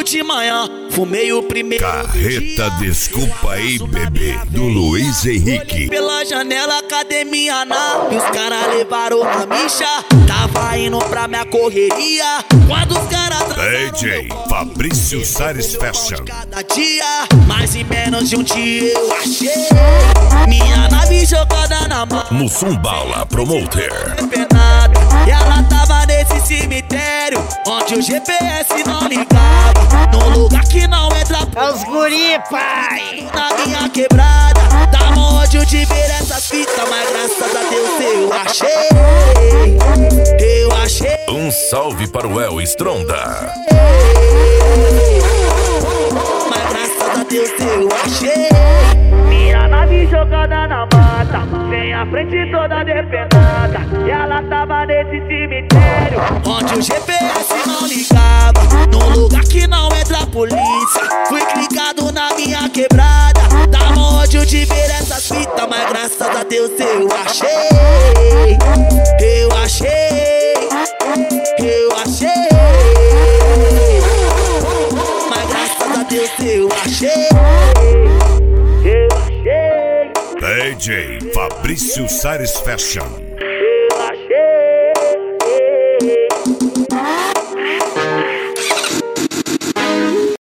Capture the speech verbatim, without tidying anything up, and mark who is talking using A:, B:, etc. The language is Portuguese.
A: logo de manhã, fumei o primeiro
B: Carreta Desculpa Aí Bebê, do Luiz Henrique.
A: Pela janela, academia na, e os caras levaram a micha. Tava indo pra minha correria, quando os caras
B: D J Fabrício Sares Fashion.
A: Cada dia, mais em menos de um dia eu achei minha nave jogada na mão.
B: No Sumbala Promoter.
A: E ela tava nesse cemitério, onde o G P S não ligava, num lugar que não entra.
C: É os guri, pai!
A: Na minha quebrada, dá ódio de ver essas fitas, mas graças a Deus eu achei, eu achei.
B: Um salve para o El Stronda.
A: Mas graças a Deus eu achei minha nave jogada na mata, sem a frente toda depenada. E ela tava nesse cemitério, onde o G P S não ligava, num lugar que não entra a polícia. Fui clicado na minha quebrada, dá ódio de ver essas fitas, mas graças a Deus eu achei, eu achei, eu achei. Mas graças a Deus eu achei, eu achei.
B: D J Fabrício Sares Fashion.